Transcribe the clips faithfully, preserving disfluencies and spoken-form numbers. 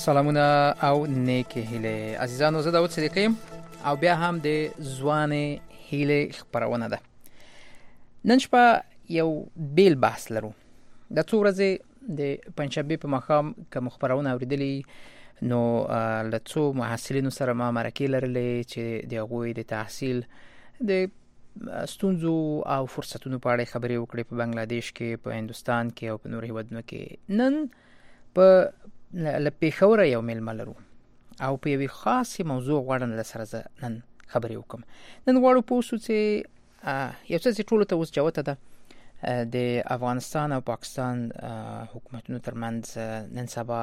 سلامونه او نیک هیله عزیزانو، زه داود صدیقی او بیا هم د ځوان هیله خبرونه ده. نن شپه یو بیل بحث لرو. د څو ورځې د پنځشنبه په ماښام کوم خبرونه اوریدلې، نو له څو محصلینو سره ما مرکې لرلې چې د هغوی د تحصیل د ستونزو او فرصتونو په اړه خبرې وکړې په بنگلاديش کې، په هندستان کې او په نورو هیوادونو کې. نن په له پېښور یو میلمه لرو او په یوې خاصې موضوع غواړم له سره زه نن خبرې وکړم. نن غواړو پوه شو چې یو څه چې ټولو ته اوس جوته ده، د افغانستان او پاکستان حکومتونو ترمنځ نن سبا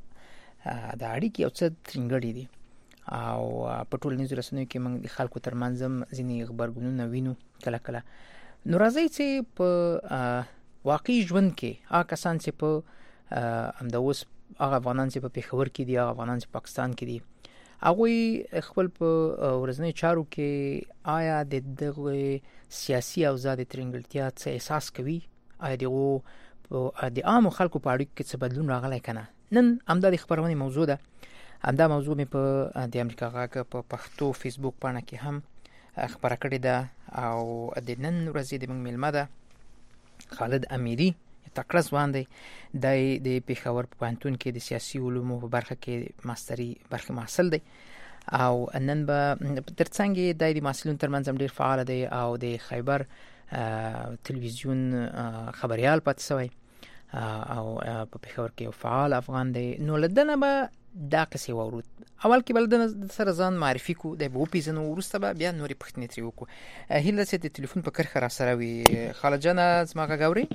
د اړیکې یو څه ترنګړې دي او په ټولنیزو رسنیو کې موږ د خلکو ترمنځ هم ځینې غبرګونونه وینو کله کله. نو راځئ چې په واقعي ژوند کې هغه کسان چې په همدا اوس هغه افغانان چې په پېښور کې دي، هغه افغانان چې پاکستان کې دي، هغوی خپل په ورځنیو چارو کې آیا د دغه سیاسي اوضاع د ترنګلتیا څه احساس کوي؟ آیا دغه د عامو خلکو په اړیکو کې څه بدلون راغلی که نه؟ نن همدا د خبرونې موضوع ده. همدا موضوع مې په د امریکا غږ په پښتو فیسبوک پاڼه کې هم خبره کړې ده او د نن ورځې د موږ میلمه ده خالد امیری، تکړه ځوان دی. د پېښور په پوهنتون کې د سیاسي علومو په برخه کې ماستري برخې محصل دی او نن به ترڅنګ یې د محصلینو ترمنځ هم ډېر فعال دی او د خیبر تلویزیون خبریال پاتې شوی او په پېښور کې یو فعال افغان دی. نو له ده نه به دا قصې واورو. اول کې به له ده سره ځان معرفي کړو، دی به وپېژنو، وروسته به بیا نورې پوښتنې ترې وکړو. هیله چې د تلیفون په کرښه را سره وي. خالد جانه زما غږ اورې؟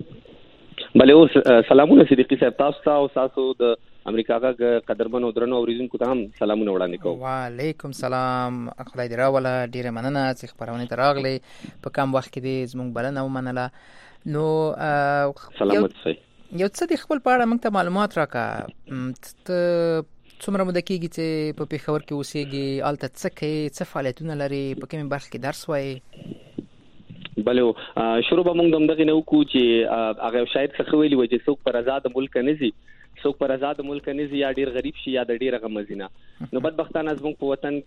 بله اوس سلامونه صدیقي صاحب، تاسو ته او تاسو د امریکا غږ قدرمنو درنو اوریدونکو ته هم سلامونه وړاندې کوم. وعلیکم سلام، خدای دې راوله. ډیره مننه چې خبرونه ته راغلې، په کم وخت کې دې زموږ بلنه ومنله. نو سلامت شئ. یو څه د خپل په اړه موږ ته معلومات راکړه. ته څومره موده کېږي چې په پېښور کې اوسېږې؟ هلته څه کوې؟ څه فعالیتونه لرې؟ په کومې برخه کې درس وایې؟ بله شروع به موږ د همدغې نه وکړو چې هغه یو شاعر څخه ویلي وه چې څوک پر آزاد ملک نه ځي، څوک پر آزاد ملک نه ځي، یا ډېر غریب شي یا د ډېره غمه ځي نه. نو بدبختانه زموږ په وطن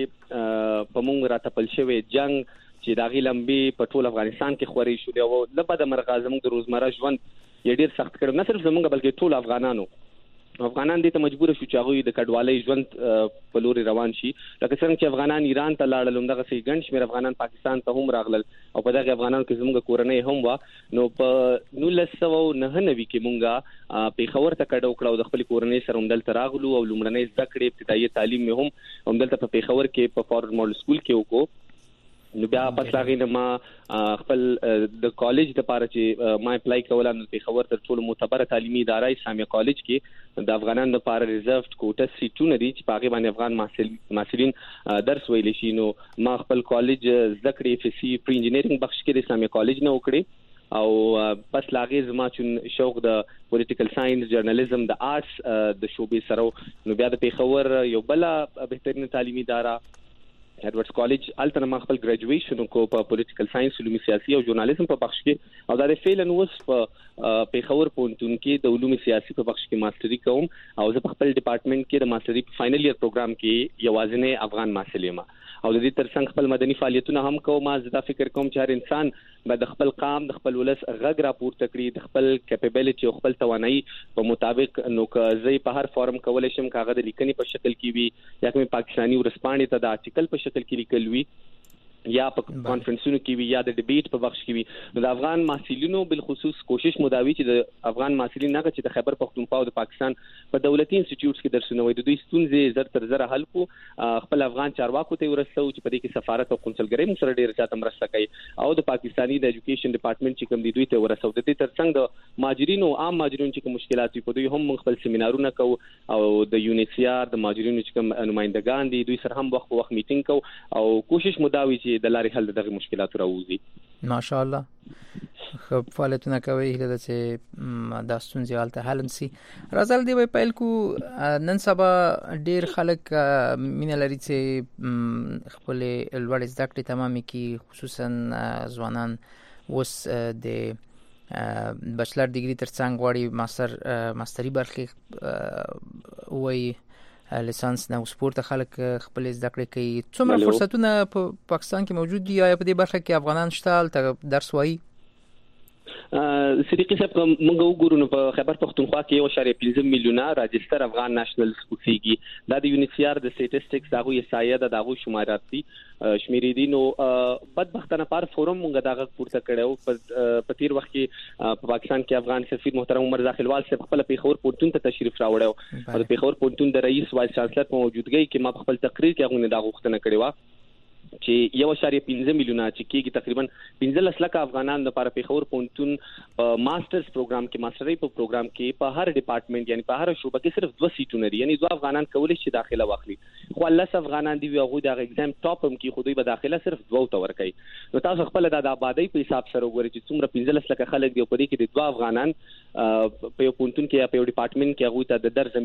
کې په موږ راتپل شوی جنګ چې د هغې لمبې په ټول افغانستان کې خورې شولې او له بده مرغه زموږ د روزمره ژوند یې ډېر سخت کړی، نه صرف زموږ بلکې ټول افغانانو. افغانان دې ته مجبور شو چې هغوی د کډوالۍ ژوند په لوري روان شي. لکه څنګه چې افغانان ایران ته لاړل، همدغسې ګڼ شمېر افغانان پاکستان ته هم راغلل او په دغې افغانانو کې زموږ کورنۍ هم وه. نو په نولس سوه نهه نوي کې موږ پېښور ته کډه وکړه او د خپلې کورنۍ سره همدلته راغلو او لومړنۍ زده کړې ابتدایي تعلیم مې هم همدلته په پېښور کې په فارورډ ماډل سکول کې وکړو. نو بیا پس هغې نه ما خپل د کالج دپاره چې ما اپلای کوله، نو پېښور تر ټولو معتبره تعلیمي اداره اسلامیه کالج کې د افغانانو لپاره ریزروډ کوټه سیټونه دي چې په هغې باندې افغان محصلین درس ویلی شي. نو ما خپل کالج زده کړې اف ایس سی پری انجینرینګ بخش کې د اسلامیه کالج نه وکړې او پس له هغې زما چون شوق د پولیټیکل ساینس، جرنالیزم، د آرټس د شعبې سره، نو بیا د پېښور یو بله بهترینه تعلیمي اداره ایډورډز کالج، هلته نه ما خپل ګریجویشن وکړو په پولیټیکل ساینس، علوم سیاسي او ژورنالیزم په بخش کې او دا د فعلا اوس په پېښور پوهنتون کې د علوم سیاسي په بخش کې ماستري کوم او زه په خپل ډپارټمنټ کې د ماستري په فاینل ایئر پروګرام کې یوازینی افغان محصل یم او د دې ترڅنګ خپل مدني فعالیتونه هم کوم. زه دا فکر کوم چې هر انسان به د خپل قام، د خپل ولس غږ راپورته کړي، د خپل کیپیبلیټي او خپل توانایي په مطابق. نو که زه په هر فارم کولی شم، که هغه د لیکنې په شکل کې وي یا کومې پاکستاني ورځپاڼې ته د آرټیکل په شکل کې لیکل وي یا په کانفرنسونو کې وي یا د ډیبیټ په بخش کې وي، نو د افغان محصلینو بالخصوص کوشش مو دا وي چې د افغان محصلین هغه چې د خیبر پښتونخوا او د پاکستان په دولتي انسټیټیوټس کې درسونه وایي، د دوی ستونزې زر تر زره حل کړو، خپل افغان چارواکو ته ورسوو چې په دې کې سفارت او قونسلګرۍ موږ سره ډېر زیاته مرسته کوي او د پاکستاني د ایجوکیشن ډپارټمنټ چې کوم دی دوی ته ورسوو. د دې ترڅنګ د مهاجرینو عام مهاجرینو چې کوم مشکلات وي په دوی هم موږ خپل سیمینارونه کوو او د یونیسیار د مهاجرینو چې کوم نمایندګان دي دوی سره هم وخت په وخت میټینګ کوو او کوشش مو دا وي چې د لارې حل دغه مشکلات راوځي. ماشاءالله خب فعالیتونه کوي، هیله ده چې دا ستونزې هلته حل شي. راځل دی وای پیل کو. نن سبا ډیر خلک مینه لري چې خپل لوړ زده کړې تمامې کړي، خصوصا ځوانان اوس د بچلر ډیګري ترڅنګ غواړي ماستر ماستري برخه وای لیسانس نه سپورت خلک خپل زده کړې کوي. څومره فرصتونه په پاکستان کې موجود دي یا په دې برخه کې افغانان شته درس وایي؟ صدیقي صاحب موږ وګورو نو په خیبر پښتونخوا کې یو اشاریه پنځه میلیونه راجستر افغان نېشنلز اوسېږي. دا د یونیسیار د سټیټسټکس دغه یسایه د دغه شمارات دي شمیرې دي. نو بدبختانه پر فورم موږ دغه پورته کړو په تیر وخت کې په پاکستان کې افغان سفیر محترم عمر داخلوال صاحب خپل پیښور پونتون ته تشریف راوړو او د پیښور پونتون د رئیس وایس چانسلر په موجودګۍ کې ما خپل تقریر کې هغه نه غوښتنه کړې و چې یو اشاریه پنځه میلیونه چې کېږي تقریبا پنځلس لک افغانان لپاره پیښور پونتون ماسترز پروګرام کې ماسترۍ په پروګرام کې په هر ډپارټمنټ یعنی په هر شوبه کې صرف دوه سیټونه دي یعنی دوه افغانان کولای شي داخله واخلي. خو لس افغانان دی هغه د ایگزام ټاپ هم کې خودی به داخله صرف دوه تو ور کوي. نو تاسو خپل د آبادی په حساب سره وګورئ چې څومره پنځلس لک خلک دی په دې کې د دوه افغانان په یو پونتون کې یا په یو ډپارټمنټ کې هغه ته د در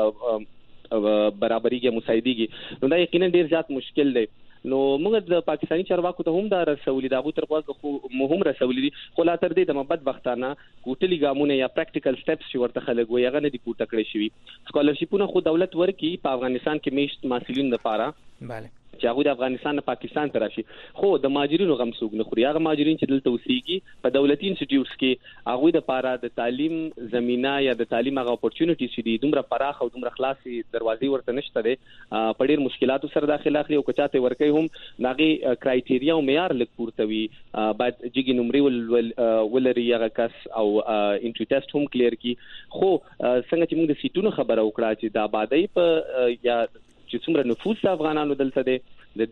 زمينه برابرېږي مساعدېږي. نو دا یقینا ډیر زیات مشکل دی. نو موږ د پاکستاني چارواکو ته هم دا رسولي دا غو تر خو مهم رسولي دي خو لا تر دې د مبد وختانه کوټلي ګامونه یا پریکټیکل سټیپس چې ورته خلک وي هغه نه دي پورته کړی شوی. سکالرشپونه خو دولت ورکي په افغانستان کې میشت محصلین لپاره bale چې هغه د افغانستان نه پاکستان ته راشي. خو د ماجرینو غم سوق نه خوري. هغه ماجرین چې دلته اوسېږي په دولتي انسټیټیوټس کې هغه د لپاره د تعلیم زمينه یا د تعلیم هغه اپورچونټیز چې دي دومره پراخ او دومره خلاصي دروازې ورته نشته دي. په ډېر مشکلاتو سره داخله اخلي او کچاته ورکوي هم ناغي کرایټیریا او معیار لک پورته وي بعد جګی نمرې ول ولري هغه کس او انټری ټیسټ هم کلیر کی. خو څنګه چې موږ د سیټونو خبره وکړه چې د آبادی په یا چې څومره نفوس افغانانو دلته دي د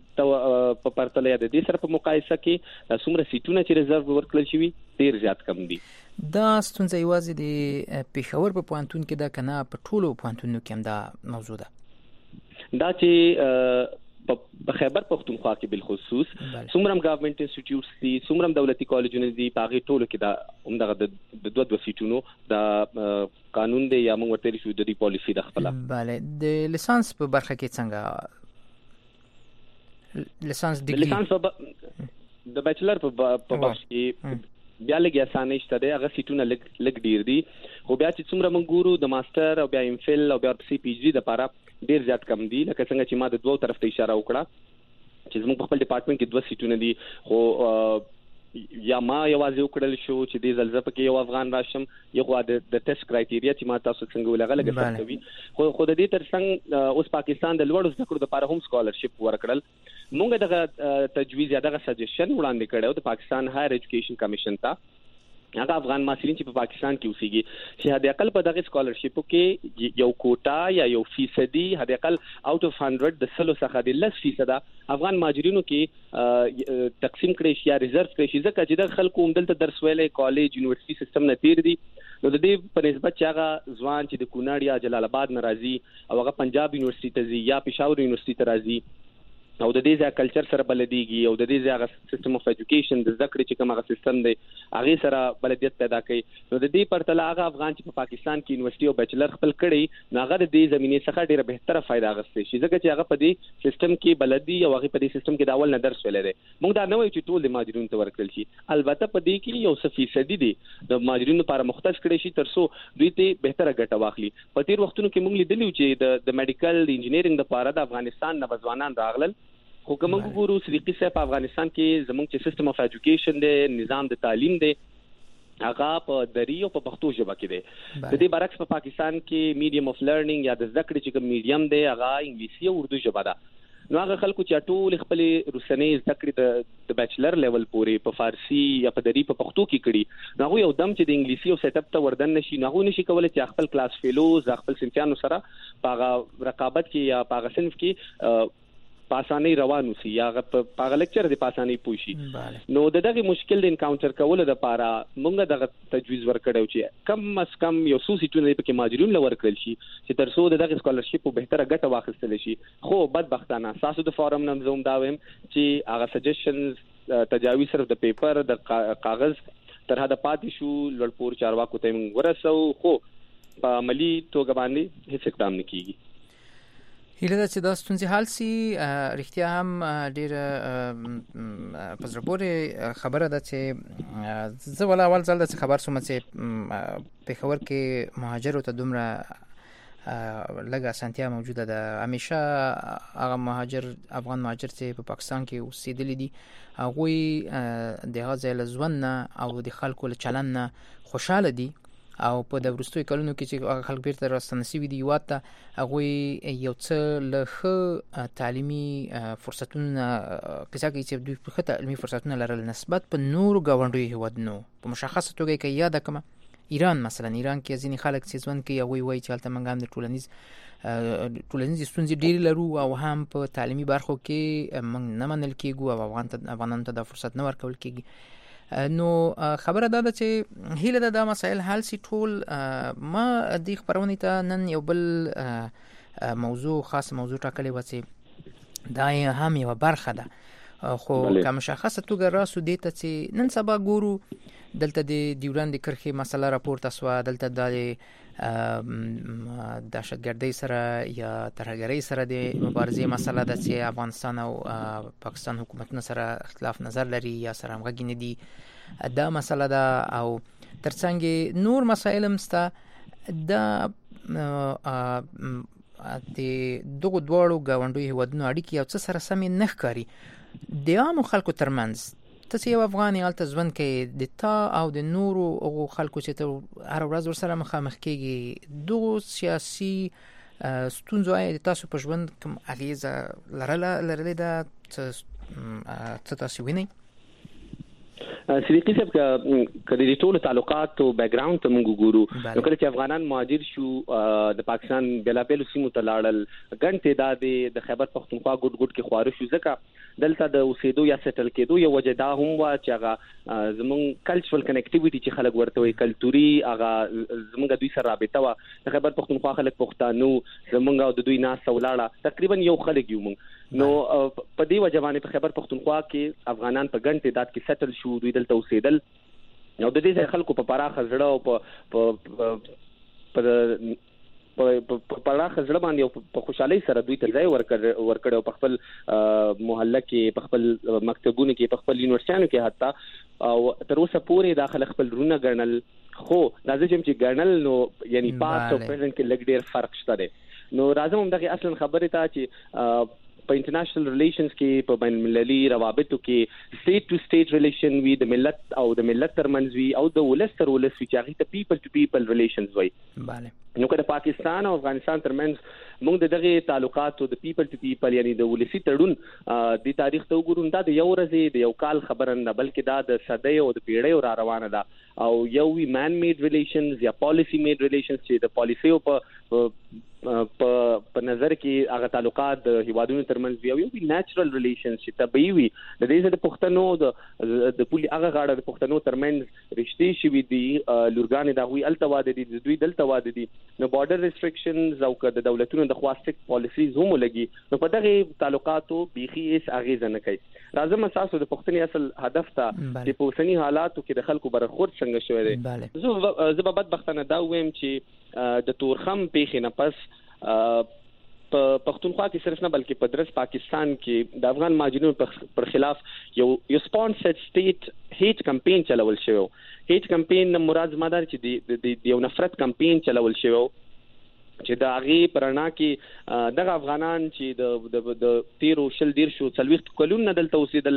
دې په پرتله یا د دې سره په مقایسه کې څومره سیټونه چې ریزرو ورکړل شوی ډیر زیات کم دي. دا ستونزه یوازې د پیښور په پوهنتون کې ده کنه په ټولو پوهنتونونو کې هم دا موضوع ده؟ دا چې په خیبر پښتونخوا کې بل خصوص څومره ګورنمنت انسټیټیوټس دي څومره دولتي کالجونه دي په هغه ټولو کې دا همدغه د دوه دوه سیټونو د قانون دی یا موږ ورته شو د دې پالیسی د خپل. bale د لیسانس په برخه کې څنګه لیسانس ډیګري لیسانس د بیچلر په برخه کې بیا لګي اسانه شته دی هغه سیټونه لګ لګ ډیر دي. خو بیا چې څومره موږ ګورو د ماستر او بیا ایم فل او بیا سی پی ایچ ډي د لپاره ډیر زیات کم دي. لکه څنګه چې ما د دوه طرف ته اشاره وکړه چې زموږ په خپل ډپارټمنټ کې دوه سیټونه دي. خو یا ما یوازې وکړل شو چې د زلزلې پکې یو افغان راشم یو د د ټیسټ کرایټیریا چې ما تاسو څنګه ولغه لګه کوي. خو خو د دې ترڅنګ اوس پاکستان د لوړو زده کړو لپاره هم سکالرشپ ورکړل. موږ دغه تجویز یا دغه سجیشن وړاندې کړو د پاکستان هایر ایجوکیشن کمیشن ته. هغه افغان محصلین چې په پاکستان کې اوسېږي چې هدا عقل په دغه سکالرشپ کې یو کوټا یا یو فیصدي هدا عقل اوټ اف صد د سلو څخه د لس فیصد افغان ماجرینو کې تقسیم کړي شي یا ریزرو کړي شي ځکه چې د خلکو عمدلته درس ویلې کالج یونیورسيټي سیستم نه تیر دي. نو د دې په نسبت چې هغه ځوان چې د کونړ یا جلال آباد ناراضي او هغه پنجاب یونیورسيټي ته ځي یا پېښور یونیورسيټي ته راځي او د دې ځای کلچر سره بلديږي او د دې ځای سیستم اف ایجوکیشن د ذکر چې کوم هغه سیستم دی هغه سره بلدیت پیدا کوي. نو د دې پرتله هغه افغان چې په پاکستان کې یونیورسيټي او بیچلر خپل کړي نو هغه د دې زمينې څخه ډیره بهتره فائدہ اخیستي شي ځکه چې هغه په دې سیستم کې بلدي او هغه په دې سیستم کې د اول نه درس ویلې دي. موږ دا نه وایو چې ټول د ماجرینو ته ورکړل شي. البته په دې کې یو څه فیصدي دي د ماجرینو لپاره مختص کړي شي ترڅو دوی ته بهتره ګټه واخلي. په تیر وختونو کې موږ لیدلو چې د د میډیکل د انجینرینګ لپاره د افغانستان نه ځوانان راغلل. خو کوم وګورو صدیقي صاحب په افغانستان کې زموږ چې سیستم اف ایجوکیشن دی نظام د تعلیم دی هغه په دری او په پښتو ژبه کې دی. د دې برعکس په پاکستان کې میډیم اف لرنینګ یا د ذکر چې کوم میډیم دی هغه انګلیسي او اردو ژبه ده. نو هغه خلکو چې ټول خپل روسنۍ ذکر د بیچلر لیول پورې په فارسی یا په دری په پښتو کې کړي نو یو دم چې د انګلیسي او سیټ اپ ته وردن نشي نو نشي کولای چې خپل کلاس فیلوز خپل سنفیانو سره په رقابت کې یا په صنف کې پاسانی روانو سي یا په لیکچر دي پاسانی پوشي. نو د دغه مشکل د انکاونټر کول د لپاره موږ دغه تجویز ورکړو چې کم از کم یو څو سیټونه په کې ماجرون لور کړل شي چې ترڅو دغه سکالرشپ په بهتره ګټه واخیستل شي. خو بدبختانه تاسو د فارم نوم زوم دا ویم چې هغه سجیشنز تجاویز صرف د پیپر د کاغذ تر هدا پاتې شو لړپور چارواکو ته موږ ورسو خو په عملی توګه باندې هیڅ اقدام نه کیږي. هیله ده چې دا ستونزې حل سي. رښتیا هم ډېره په زړه پورې خبره ده چې زه ولا اول ځل داسې خبر شوم چې پېښور کې مهاجرو ته دومره لږه اسانتیا موجوده ده. همیشه هغه مهاجر افغان مهاجر چې په پاکستان کې اوسېدلي دي هغوی د هغه ځای له ژوند نه او د خلکو له چلند نه خوشحاله دي او په د وروستیو کلونو کې چې هغه خلک بیرته راستنه شوي دي هېواد ته هغوی یو څه له ښه تعلیمي فرصتونو نه کیسه کوي چې دوی ښه تعلیمي فرصتونه لرل نسبت په نورو ګاونډیو هېوادونو. په مشخصه توګه که یاده کړمه ایران، مثلا ایران کې ځینې خلک چې ژوند کوي هغوی وایي چې هلته موږ هم د ټولنیز ټولنیزې ستونزې ډېرې لرو او هم په تعلیمي برخو کې موږ نه منل کېږو او افغانانو ته دا فرصت نه ورکول کېږي. نو خبره دا ده چې هیله ده دا مسایل حل سي ټول. ما دې خپرونې ته نن یو بل موضوع خاص موضوع ټاکلی و چې دا هم یوه برخه ده خو که مشخصه توګه راسو دې ته چې نن سبا ګورو دلته د ډیورند کرښې مسله راپورته سوه، دلته د دهشتګردۍ سره یا ترهګرۍ سره د مبارزې مسله ده چې افغانستان او پاکستان حکومتونه سره اختلاف نظر لري یا سره همغږي نه دي، دا مسله ده. او ترڅنګ نور مسایل هم شته. دا د دغو دواړو ګاونډیو هېوادونو اړیکې یو څه سره سمې نه ښکاري. د عامو خلکو ترمنځ ته چې یو افغان یې هلته ژوند کوي، د تا او د نورو هغو خلکو چې ته هره ورځ ورسره مخامخ کېږي، دغو سیاسي ستونزو آیا د تاسو په ژوند کوم اغېزه لرله لرلې ده؟ څه تاسو وینئ؟ صدیقي صاحب که د دې ټولو تعلقاتو بیک ګراوند ته موږ وګورو نو کله چې افغانان مهاجر شو د پاکستان بېلابېلو سیمو ته لاړل، ګڼ تعداد د خیبر پښتونخوا ګوټ ګوټ کې خواره شو. ځکه دلته د اوسېدو یا سیټل کېدو یو وجه دا هم وه چې هغه زموږ کلچرل کنیکټیویټي چې خلک ورته وایي، کلتوري هغه زموږ دوی سره رابطه وه. د خیبر پښتونخوا خلک پښتانه زموږ او د دوی ناسته ولاړه تقریبا یو خلک یو موږ. نو په دې وجه باندې په خیبر پښتونخوا کې افغانان په ګڼ تعداد کې سیټل شو، دوی دلته اوسېدل او د دې خلکو په پراخه زړه او په په په پراخه زړه باندې او په خوشحالۍ سره دوی ته ځای ورکړ ورکړ او په خپل محله کې، په خپل مکتبونو کې، په خپل یونیورسيټانو کې حتی او تر اوسه پورې داخله خپل رونه ګڼل. خو دا چې ګڼل نو یعنی پاست او پرزنت کې لږ ډېر فرق شته دی. نو راځم هم دغه اصلا خبرې ته چې په انټرنیشنل ریلیشنز کې، په بین المللي روابطو کې سټیټ ټو سټیټ ریلیشن وي، د ملت او د ملت ترمنځ وي او د ولس تر ولس وي چې هغې ته پیپل ټو پیپل ریلیشنز وایي. نو که د پاکستان او افغانستان ترمنځ موږ د دغې تعلقاتو د پیپل ټو پیپل یعنی د ولسي تړون د تاریخ ته وګورو، دا د یو ورځې د یو کال خبره نه بلکې دا د صدۍ او د پیړیو را روانه ده. او یو وی مان میډ ریلیشنز یا پالیسی میډ ریلیشنز چې د پالیسیو په په په نظر کې هغه تعلقات د هیوادونو ترمنځ وي او یو نیچرل ریلیشنز چې طبیعي وي. د دې د پښتنو د پولي هغه غاړه د پښتنو ترمنځ رښتې شوي دي، لورګانې د هغوی هلته واده دي، د دوی دلته واده دي. نو بارډر ریسټرکشنز او که د دولتونو د خوا سټریکټ پالیسیز هم ولګي نو په دغې تعلقاتو بیخي هېڅ اغېزه نه کوي. راځم ستاسو د پوښتنې اصل هدف ته چې په اوسني حالاتو کې د خلکو برخورد څنګه شوی دی. زه به بدبختانه دا ووایم چې د تورخم پیښې نه پس په پښتونخوا کې صرف نه بلکې په درس پاکستان کې د افغان مهاجرینو پر خلاف یو یو سپانسرډ سټیټ هیټ کمپین چلول شوی. هیټ کمپین مراد زما دا چې د یو نفرت کمپین چلول شوی چې د هغې په رڼا کې دغه افغانان چې د تیرو شل دیرشو څلوېښت کلونو نه دلته اوسېدل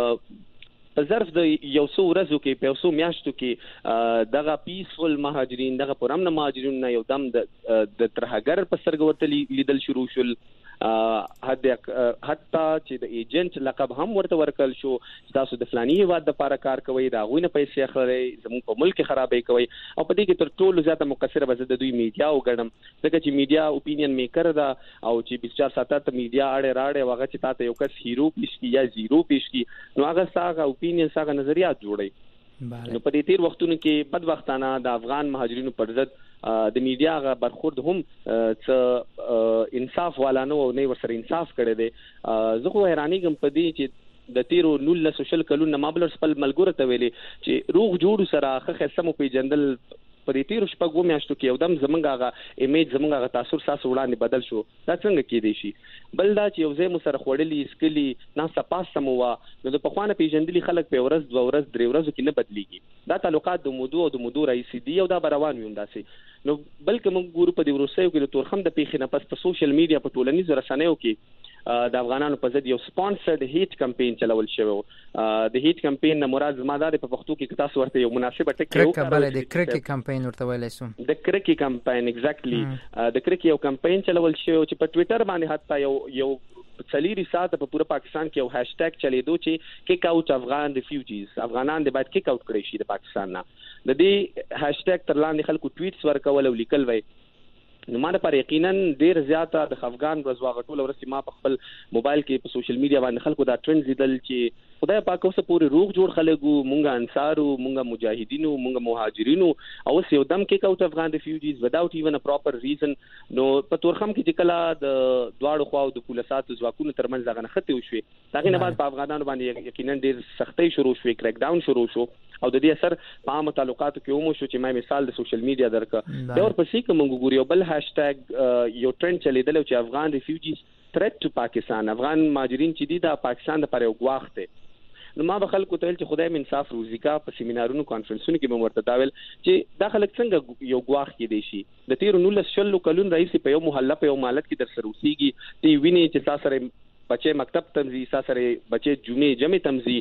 په ظرف د یو څو ورځو کې، په یو څو میاشتو کې دغه پیسفل مهاجرین، دغه پرامن مهاجرین نه یو دم د ترهګر په سترګه ورته لیدل شروع شول. حتی چې د ایجنټ لقب هم ورته ورکړل شو، تاسو د فلاني هېواد دپاره کار کوئ، د هغوی نه پیسې اخلئ، زموږ په ملک کې خرابۍ کوئ. او په دې کې تر ټولو زیاته مقصره به زه د دوی میډیا وګڼم، ځکه چې میډیا اوپینین میکر ده او چې بیست چار ساعته ته میډیا اړې راړې او هغه چې تا ته یو کس هیرو پیش کړي یا زیرو پیش کړي نو هغه ستا هغه اوپینین ستا هغه نظریات جوړوي. نو په دې تیر وختونو کې بدبختانه د افغان مهاجرینو پر ضد د میډیا هغه برخورد هم څه انصاف والا نه او نه ورسره انصاف کړی دی. زه خو حیرانېږم په دې چې د تیرو نولس شل کلونو ما بل خپل ملګرو ته ویلي چې روغ جوړو سره ښه ښایسته مو پیژندل په دې تیر شپږو میاشتو کې یو دم زمونږ هغه ایمیج زمونږ هغه تاثیر ساسو وړاندې بدل شو دا څنګه کېدی شي بل دا چې یو ځای مو سره خوړلي سکلي ناسته پاسته مو وا نو د پخوانه پیژندلي خلک په ورځ دوه ورځ درې ورځو کې نه بدلیږي دا تعلقات د مودو او د مودو رئیسي دی او دا روان وي همداسې نو بلکې موږ ګورو په دې وروستیو کې د تورخم د پیښې نه پس په سوشل میډیا په ټولنیزو رسنیو کې د افغانانو په ضد یو سپانسرډ هیټ کمپین چلول شوی د هیټ کمپین نه مراد زما د په پښتو کې تاسو ورته یو مناسبه ټکی یو کړئ د کرکی کمپین ورته ویلای شو د کرکی کمپین ایگزیکټلی د کرکی یو کمپین چلول شوی چې په ټوئیټر باندې حتی یو یو څلوري ساعت په پوره پاکستان کې یو هاشټیګ چلیدو چې کیک اوټ افغان ریفیوجیز افغانان د باید کیک اوټ کړي شي د پاکستان نه د دې هاشټیګ تر لاندې خلکو ټویټس ورکول او لیکل وای نو ما لپاره یقینا ډیر زیاته د خفغان ورځواغه ټول ورسې ما په خپل موبایل کې په سوشل میډیا باندې خلکو دا ټرند لیدل چې خدای پاک اوسه پوری روغ جوړ خلکو مونږه انصارو مونږه مجاهدینو مونږه مهاجرینو او اوس یو دم کې کاوټ افغان ریفیوجیز وداوت ایون ا پراپر ریزن نو په تورخم کې چې کله د دواړو خواو د پولیساتو ځواکونو ترمنځ دغه نخته وشوي هغه نه بعد په افغانانو باندې یقینا ډیر سختۍ شروع شوې کریک ډاون شروع شو او د دې اثر په عامه تعلقاتو کې هم شو چې ما مثال د سوشل میډیا درکړه دا ورپسې کوم ګوري بل هاشټیګ یو ټرند چلیدل چې افغان ریفیوجیز threat to پاکستان افغان مهاجرین چې دي د پاکستان لپاره یو غواخ دی نو ما به خلکو ته چې خدای مې انصاف روزي کا په سیمینارونو کانفرنسونو کې به ورته داول چې دا خلک څنګه یو غواخ کې دي شي د تیر نولس شلو کلون رئیس په یو محله په یو مالت کې در سره وسیږي تی ویني چې تاسو سره بچي مکتب تمزي سره بچي جمعې جمعې تمزي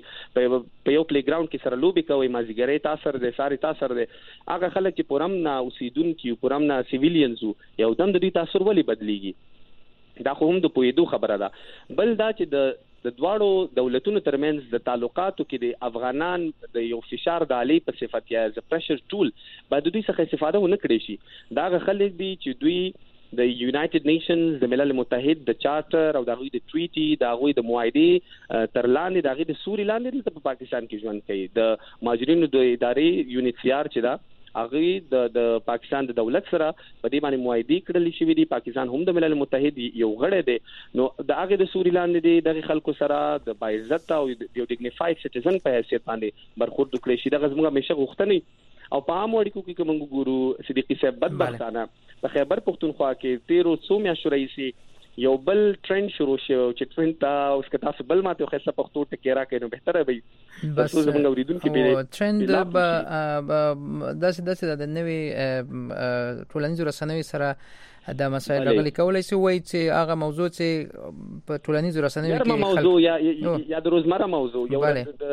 په یو پلی ګراوند کې سره لوبي کوي مازیګری تاسو سره د ساري تاسو سره هغه خلک چې پرم نه اوسیدونکو پرم نه سیویلینز یو دم د دې تاثیر ولی بدلیږي دا خو هم د پویدو خبره ده بل دا چې د د دواړو دولتونو ترمنځ د تعلقاتو کې د افغانان د یو فشار د علی په صفت یا ز پرشر ټول باید دوی څخه استفاده ونه کړي شي دا خلک دي چې دوی د یونایټډ نیشنز د ملل متحد د چارټر او د غوی د ټریټي د غوی د معاهده تر لاندې د غوی د سوري لاندې په پاکستان کې ژوند کوي د ماجرینو د ادارې یونیسیار چې دا هغه د د پاکستان د دولت سره په دې باندې معاهده کړل شوې دي پاکستان هم د ملل متحد یو غړی دی نو د هغه د سوري لاندې دی د خلکو سره د باعزت او یو ډیګنیفاید سټیزن په حیثیت باندې برخورد وکړي شي د غزمه همیشه غوښتنې او په عام اړیکو کې کوم ګورو صدیقي صاحب بدبختانه په خیبر پختونخوا کې تیرو څو میاشتو رئیسي یو بل ټرند شروع شو چې ټرند تا اوس که تاسو بل ماته خاصه پښتو ټکی راکې نو بهتره وي بس زمونږ اوریدونکو به ټرند به داسې داسې د نوې ټولنیزو رسنیو سره دا مسایل راغلي کولای شي وای چې هغه موضوع چې په ټولنیزو رسنیو کې موضوع یا یا د روزمره موضوع یو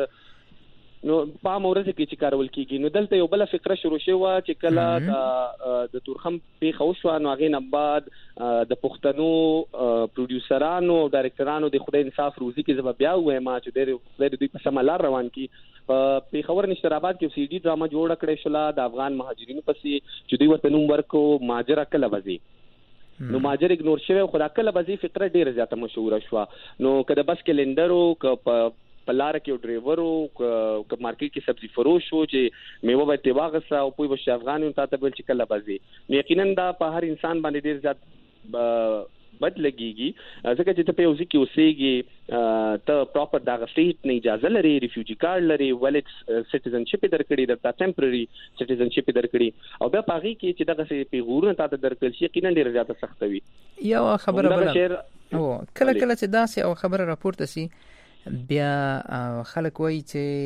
نو په مورز کې چې کارول کیږي نو دلته یو بل فکره شروع شوه چې کله د تورخم په خوشو نو هغه نه بعد د پښتنو پروډوسرانو او ډایرکټرانو د خدای انصاف روزي کې زما بیا وې ما چې د دوی په سملار روان کی په خبر نشته آباد کې سی ډي ډراما جوړ کړې شولا د افغان مهاجرینو پسې چې دوی ورته نوم ورکو ماجرا کله وځي نو ماجر اګنور شوی خو دا کله وځي فکره ډیره زیاته مشهور شوه نو کله بس کلندرو ک پلار کې ډرایورو ک مارکیټ کې سبزی فروش شو چې میوه به تیواغسه او پوي بش افغانو ته ته بل چې کله بازي یقینا دا په هر انسان باندې ډیر زیات بد لګيږي ځکه چې ته په اوسې کې اوسېږي ته پراپر دا غسټ نه اجازه لري ریفیوجی کارت لري ولټ سټیزنشپ درکړي د ټمپرری سټیزنشپ درکړي او بیا پاغي کې چې دغه سي پیغورونه ته درکړي شي یقینا ډیر زیات سخت وي یو خبره بل او کله کله چې داسې او خبره راپورته سي بیا خلک وایي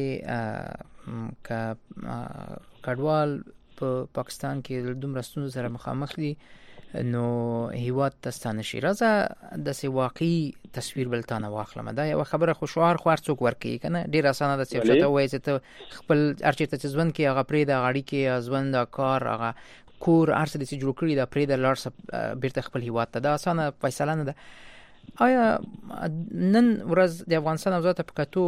چې ک کډوال په پاکستان کې دومره ستونزو سره مخامخ دي نو هیواد تستانه شي راځه د سی واقعي تصویر بلتانه واخلم دا یو خبره خو شوهر خو ارڅوک ورکی کنه ډیر اسانه ده چې ته وایې چې ته خپل ارچته چې ځوان کې هغه پرې د غاړي کې ځوان د کار هغه کور ارڅ د چې جوړ کړی دا پرې د لارس بیرته خپل هیواد ته دا اسانه فیصله نه ده آیا نن ورځ د افغانستان اوضاع په کتو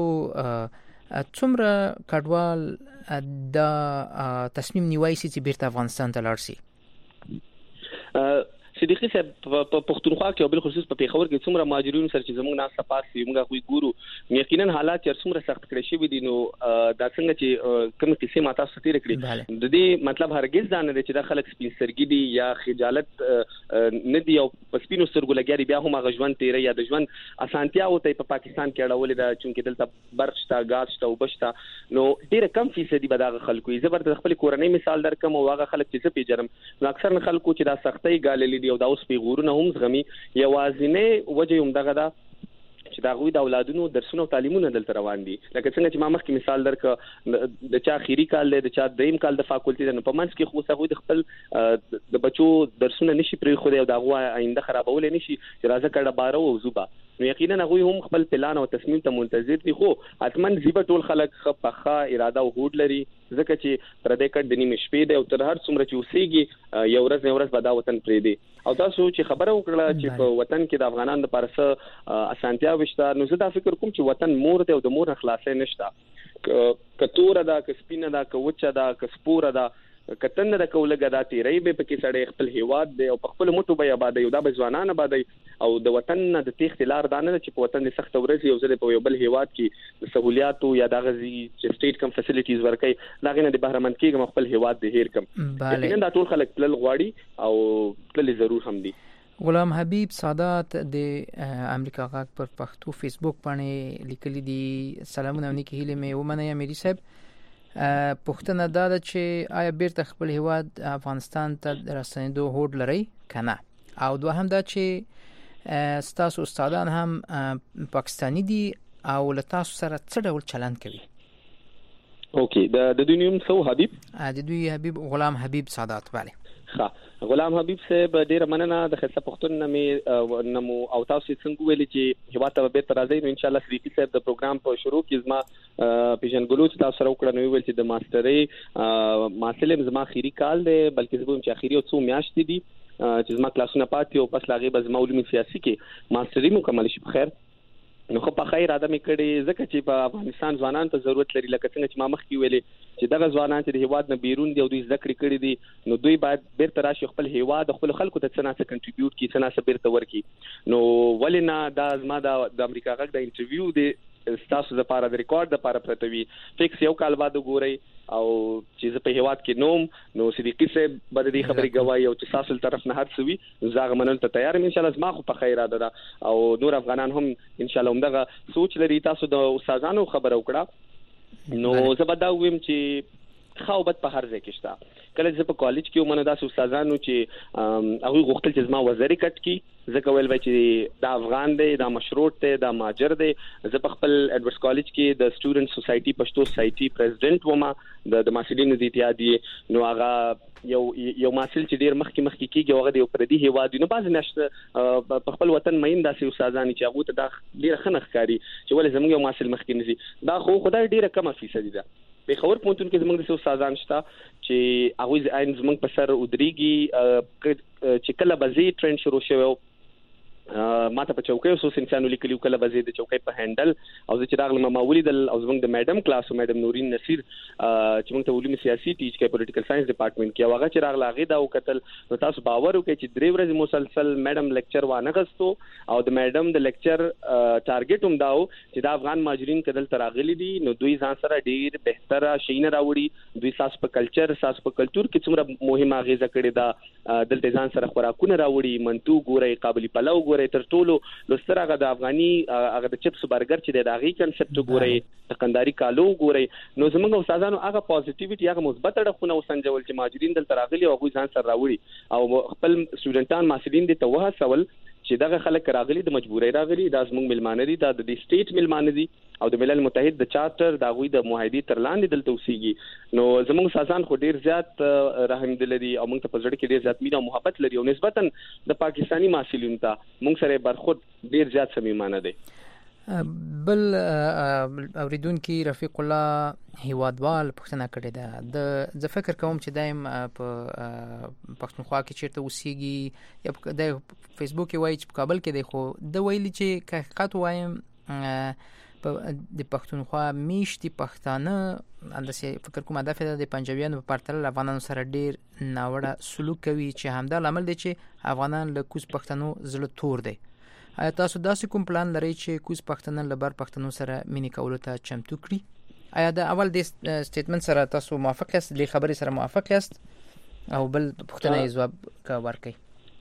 څومره کډوال د تصمیم نیوي چې بیرته افغانستان ته لاړ شي صدیقي صاحب په پښتونخوا کې او بل خصوص په پیښور کې څومره مهاجرین سره چې زموږ ناس پاسي موږ خو ګورو یقینا حالات چې څومره سخت کړی شي دي نو دا څنګه چې کوم کیسه ماته ستیر کړی د دې مطلب هرگز دا نه دی چې د خلک سپین سرګي دي یا خجالت نه دی او په سپینو سترګو لګیاري بیا هم غژوند تیرې یا د ژوند اسانتیا او ته په پاکستان کې اړولې دا چې دلته برق شته غاز شته او بشته نو ډیره کم فیصدي به دا خلکو یې زبر د خپل کورنۍ مثال درکم او هغه خلک چې څه پیجرم نو اکثر خلکو چې دا سختي ګاللې دي او دا اوس پیغورونه هم زغمي یوازینه وجه هم دغه دا چې دا غوي د اولادونو درسونه او تعلیمونه دلته روان دي لکه څنګه چې ما مخکې مثال درک د چا اخیری کال د چا دیم کال د فاکولټي د په منځ کې خو څه غوي د خپل د بچو درسونه نشي پرې خو د غوا آینده خرابول نشي چې راځه کړه بارو او زوبا نو یقینا غوي هم خپل پلان او تصمیم ته منتظر دي خو اتمن زیبه ټول خلک خپخه اراده او هوډ لري ځکه چې پر دې کډ د نیمه شپې د او تر هر څومره چې اوسېږي یو ورځ یو ورځ به دا وطن پرې دی او تاسو چې خبره وکړه چې په وطن کې د افغانانو لپاره څه اسانتیا وشته نو زه دا فکر کوم چې وطن مور ته او د مور خلاصې نشته کتور دا ک سپینه دا ک وچه دا ک سپور دا کتن د کولګه د تیرې به پکې سړی خپل هیواد دی او خپل موټو به آبادی او د ځوانان آبادی او د وطن د تیخ لار دانه چې په وطن د سخت ورځي او زره په یو بل هیواد کې د سہولیات یا د غزي چې سټیټ کم فیسیلیټیز ورکې دا غنه د بهرمن کې خپل هیواد د هیر کم یقینا دا ټول خلک تل غواړي او تل ضرور هم دي غلام حبیب سادات د امریکا غاک پر پښتو فیسبوک باندې لیکلي دي سلامونه نیکی هیله مې ومنه امیر صاحب پښتنه دا ده چې آیا بیرته خپل هیواد افغانستان ته راستنېدو هوډ لري کنه او دوهم دا چې ستاسو استادان هم پاکستانی دي او له تاسو سره څه ډول چلند کوي اوکي د د دوی نوم سو حبیب د دوی حبیب غلام حبیب سادات bale ښه غلام حبیب صاحب ډیره مننه د خصه پښتون نمې نمو او تاسو څنګه ویل چې هوا ته به تر راځي نو ان شاء الله صدیقي صاحب د پروګرام په شروع کې زما پیژنګلو چې تاسو سره وکړه نو ویل چې د ماسترې ماسلم زما اخیری کال دی بلکې زه به چې اخیری او څو میاشتې دي چې زما کلاسونه پاتې او پس لاغي به زما علوم سیاسي کې ماستري مکمل شي په خیر نو خو په خیر اراده مې کړې ځکه چې په افغانستان ځوانان ته ضرورت لري لکه څنګه چې ما مخکې ویلې چې دغه ځوانان چې د هیواد نه بیرون دي او دوی ذکر کړی دي نو دوی باید بیرته راشي خپل هیواد خپل خلکو ته څه نه څه کنټریبیوټ کړي څه نه څه بیرته ورکړي نو ولې نه دا زما د امریکا غږ د انټرویو دی تاسو لپاره د ریکارډ لپاره پرتوي فکس یو کال بعد وګورئ او چې زه په هیواد کې نوم نو صدیقي صاحب بد دي خبري گواہی او چې تاسو طرف نه هر څوي زاغ منل ته تیار یم ان شاء الله زما خو په خیر اده او نور افغانان هم ان شاء الله همدغه سوچ لري تاسو د استادانو خبر وکړه نو زه به دا ویم چې خاوبت په هر ځای کې شته کله چې په کالج کې ومنه داسې استادانو چې هغه غوښتل چې زما وزاري کټ کی ځکه ویل وای چې دا افغان دی دا مشروط دی دا ماجر دی زه په خپل ایډورس کالج کې د سټوډنټ سوسایټي پښتو سوسایټي پریزیډنټ ومه د د ماسلینو د اتحادیې نو هغه یو یو ماسل چې ډیر مخکې مخکې کیږي هغه د یو پردي هیواد نو باز نشته په خپل وطن مین داسې استادان چې هغه ته د ډیر خنخ کاری چې ولې زموږ یو ماسل مخکې نشي دا خو خدای ډیره کم فیصد ده په خبر پونتون کې زموږ د استادان شته چې هغه عین زموږ په سر ودرېږي چې کله بزی ټرند شروع شوی ماته په چوکۍ اوس انسانو لیکلو کله بزی د چوکۍ په هندل او چې راغلم ما ولیدل او زموږ د میډم کلاس میډم نورین نصیر چې موږ ته علوم سیاسي ټیچ کوي پولیټیکل ساينس ډپارټمنټ کې هغه چې راغله هغه دا وکتل نو تاسو باور وکړئ چې درې ورځې مسلسل میډم لیکچر وانه غستو او د میډم د لیکچر ټارګټ هم داو چې د افغان ماجرین کدل تراغلي دي نو دوی ځان سره ډیر بهتره شینه راوړي دوی ساس په کلچر ساس په کلچر کې څومره مهمه غیزه کړې ده دلته ځان سره خوراکونه راوړي منتو ګوري قابلی پلو ګوري تر ټولو لستر هغه د افغاني هغه د چپس برګر چې د هغه کنسپټ ګوري تکنداري کالو ګوري نو زموږ استادانو هغه پوزټیویټي هغه مثبت اړخونه وسنجول چې ماجرین دلته راغلي او هغه ځان سره راوړي او خپل سټوډنټان ماسلین دي ته وه سوال چې دغه خلک راغلي د مجبورۍ راغلي د زموږ ملمانه دي د سټیټ ملمانه دي او د ملل متحد د چارټر د غوي د معاهدې تر لاندې دلته اوسېږي نو زموږ سازان خو ډیر زیات رحم دل لري او موږ ته په ځړ کې ډیر زیات مینه او محبت لري او نسبتا د پاکستانی ماسلین ته موږ سره برخود ډیر زیات صمیمانه دي بل اوریدونکو رفیق الله هیوادوال پښتنه کړی ده د ز فکر کوم چې دایم په پښتونخوا کې چیرته اوسېږي یا د فیسبوک وایي چې په کابل کې دی خو د ویلي چې حقیقت وایم په د پښتونخوا میشتي پښتانه انداسې فکر کوم هدف د پنجابیانو په پرتله افغانانو سره ډیر ناوړه سلوک کوي چې همدا لامل دی چې افغانان له کوز پښتنو زړه تور دی. آیا تاسو داسې کوم پلان لرئ چې کوز پښتانه له بر پښتنو سره مینې کولو ته چمتو کړي؟ آیا د اول د سټیټمنټ سره تاسو موافق یاست، د خبرې سره موافق یاست، او بل پښتنه یې ځواب کا ورکړي؟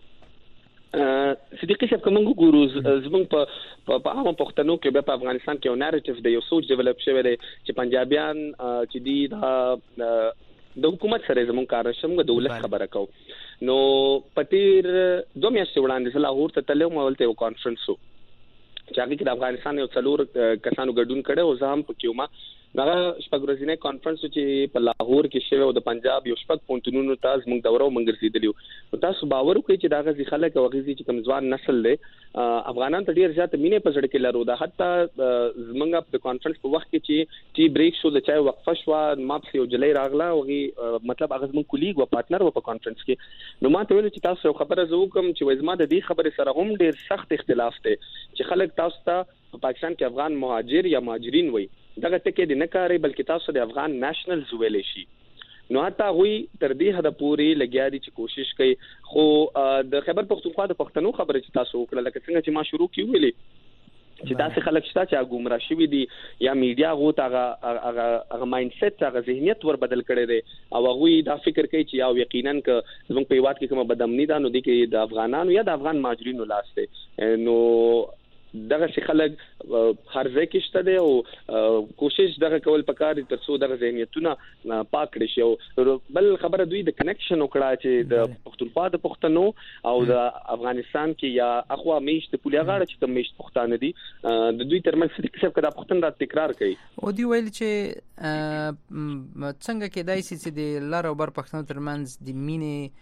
صدیقي صاحب، کوم ګورو زمونږ په په عامه پښتنو کې په افغانستان کې یو نریټیو دی، یو سوچ ډیولپ شوی دی چې پنجابیان چې دی د حکومت سره زمونږ کار نشم د ولس خبره کو. نو پتیر دوه میاشتې وړاندې لاهور ته تلم، ولته یو کانفرنس وو چې هغه کې د افغانستان یو څلور کسانو ګډون کړي او زه هم پکې وم. هغه شپږ ورځې کانفرنس چې په لاهور کې شوی او د پنجاب یو شپږ پونتونونو ته زموږ دوره ومنګر سیدلیو. نو تاسو باور وکړئ چې دا غزي خلک او غزي چې کوم ځوان نسل دی افغانان ته ډیر زیات مینه په ځړ کې لرو. دا حتی زموږ په کانفرنس په وخت کې چې ټي بریک شو د چای وقفه شو، ما په یو جلای راغله او مطلب هغه زموږ کولیګ او پارتنر و په کانفرنس کې. نو ما ته ویل چې تاسو خبره زه وکم چې وایي ما د دې خبرې سره هم ډیر سخت اختلاف دی چې خلک تاسو ته په پاکستان کې افغان مهاجر یا مهاجرین وایي، دغه ټکی د نه کاری بلکې تاسو د افغان نېشنلز ویلې شي. نو حتی غوي تر دې حد پورې لګیا دي چې کوشش کوي. خو د خیبر پختونخوا د پښتنو خبره چې تاسو وکړه لکه څنګه چې ما شروع کیو ویلې چې تاسو خلک شته چې ګمراه شوی دي یا میډیا غو ته هغه هغه مایند سیټ هغه ذهنیت ور بدل کړي دي او هغه دا فکر کوي چې یو یقینا ک زموږ په یوات کې کومه بدامنی ده نو د کې د افغانانو یا د افغان مهاجرینو لاس ته. نو دغه شي خلک هر ځای کې شته دي او کوشش دغه کول پکار تر څو دغه ذهنیتونه پاک کړي شي. او بل خبره دوی د کنیکشن وکړه چې د پښتونخوا د پښتنو او د افغانستان کې یا اخوا میشت پولیغاړه چې کوم میشت پښتانه دي د دوی ترمنځ څه څه کدا پښتون را تکرار کوي. او دی ویل چې څنګه کې دای سي چې د لار او بر پښتنو ترمنځ د مینې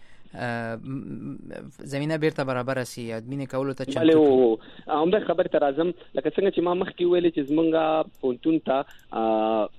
زمينه بیرته برابر سي ادمینه کولو ته چمتو. بله همدا خبر تر اعظم لکه څنګه چې ما مخکې ویل چې زمونږه پونتون ته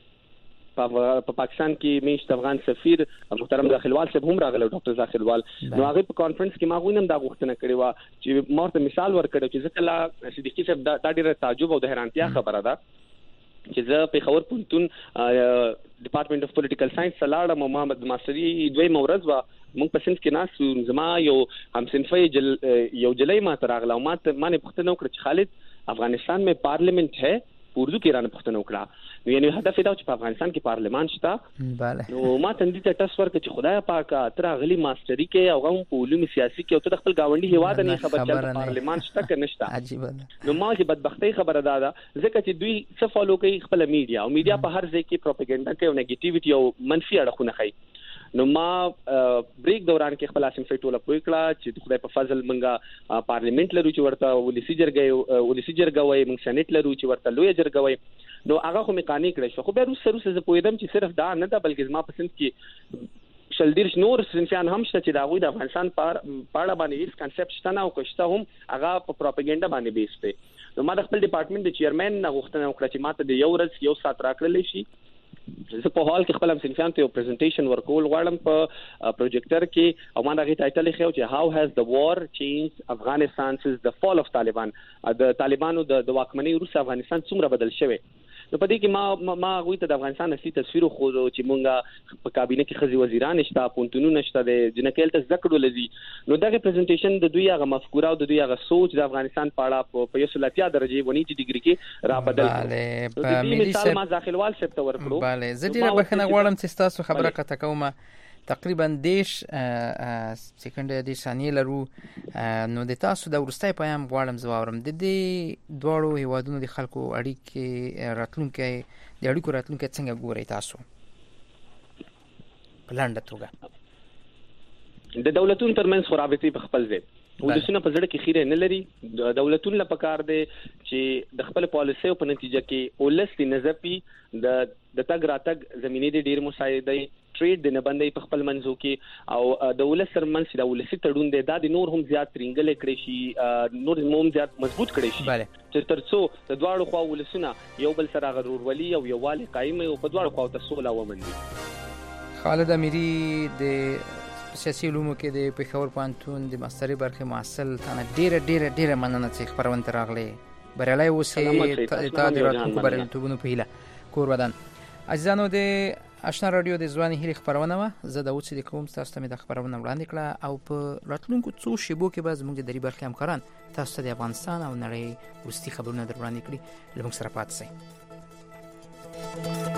په پاکستان کې میشت افغان سفیر محترم داخلوال صاحب هم راغله، ډاکټر داخلوال. نو هغه په کانفرنس کې ما غوښنم دا غوښتنه کړې و چې ما ته مثال ورکړ چې ځکه لا صدیقي صاحب دا ډېر تعجب او د حیرانتیا خبره ده چې زه په خبر پونتون ډپارټمنټ اف پولیټیکل ساينس سلاړم او محمد ماستری دوی مورز وا مونږ په سنت کې ناس زما یو همسنفي جل یو جلای ما تراغله او ما ما نه پښتنه وکړه چې خالد افغانستان میں پارلیمنٹ ہے اردو کې رانه پښتنه وکړه. نو یعنی هدف دا چې په افغانستان کې پارلیمان شته. bale نو ما تندې ته ټاس ورکړ چې خدای پاک تر غلي ماستری کې او هم په علوم سیاسي کې او ته خپل گاونډي هواد نه خبر چې پارلیمان شته که نشته. عجیب ده. نو ما چې بدبختی خبره ده ځکه چې دوی څه فالو کوي خپل میډیا او میډیا په هر ځای کې پروپاګاندا کوي او نیگیټیویټي او منفي اړخونه کوي. نو ما بریک دوران کې خپل اسیم فیټوله پوي کړه چې خدای په فضل منګه پارلیمنت لرو چې ورته ولسی جرګه ولسی جرګه وای موږ سېنات لرو چې ورته لوی جرګه وای. نو هغه خو میکانیک کړی خو به روس سره څه پویدم چې صرف دا نه ده بلکې زما پسند کې شلدیر نور سنفیان هم شته چې دا غوي د افغانستان پر پاړه باندې هیڅ کانسپټ شته نه او کښته هم هغه په پروپاګاندا باندې بیس دی. نو ما د خپل ډپارټمنټ د چیرمن نه غوښتنه وکړه چې ماته د یو ورځ یو سات راکړل شي. زه په حال کې خپل سنفیان ته یو پریزنټیشن ورکول غواړم په پروجیکټر کې او ما دا غي ټایټل خو چې how has the war changed Afghanistan since the fall of Taliban. د طالبانو د واکمنۍ وروسته افغانستان څومره بدل شوی. نو په دې کې ما ما غوي ته د افغانستان اصلي تصویر خو چې مونږه په کابینه کې خزي وزیران شته پونتونو نشته د جنکیل ته ذکر ولذي. نو دغه پریزنټیشن د دوی هغه مفکوره او د دوی هغه سوچ د افغانستان په اړه په یو سلاتیا درجه ونی چې ډیګری کې را بدل. bale په ملي مثال ما داخلوال څه ته ورکړو. bale زه ډیره بخنه غواړم چې تاسو خبره کته کومه تقریبا دیش سکند د ثانیې لرو. نو د تاسو د ورستای پیغام غواړم زواورم د دې دوړو هیوادونو د خلکو اړیکې راتلونکي د اړیکو راتلونکي څنګه ګورئ تاسو په لاندې توګه؟ د دولتونو ترمنځ خرابتي په خپل ځای ولسونه په ځړه کې خیره نه لري. د دولتونو لپاره کار دی چې د خپل پالیسي په نتیجه کې ولس د نظپی د د تګ راتګ زميني د ډیر مساعده ټریډ د نه باندې په خپل منځو کې او د ولس ترمنځ د ولسی تړون دی دا د نور هم زیات ترنګل کړي شي نور هم زیات مضبوط کړي شي چې ترڅو د دواړو خوا ولسونه یو بل سره غرورولي او یووالي قائم او په دواړو خوا ته سوله ومني. خالد امیری د سیاسي علومو کې د پېښور پوهنتون د ماستري برخه محصل تنه ډیره ډیره ډیره مننه چې خبرونه راغلي. بریالي اوسئ ته د راتلونکو بریالیتوبونو په هیله. کور ودان عزیزانو، د آشنا رادیو د ځواني هیلې خبرونه وه. زه د اوس د کوم تاسو ته مې د خبرونه وړاندې کړه او په راتلونکو څو شیبو کې به زموږ د درې برخې همکاران تاسو ته د افغانستان او نړۍ وروستي خبرونه در وړاندې کړي. له موږ سره پاتې شئ.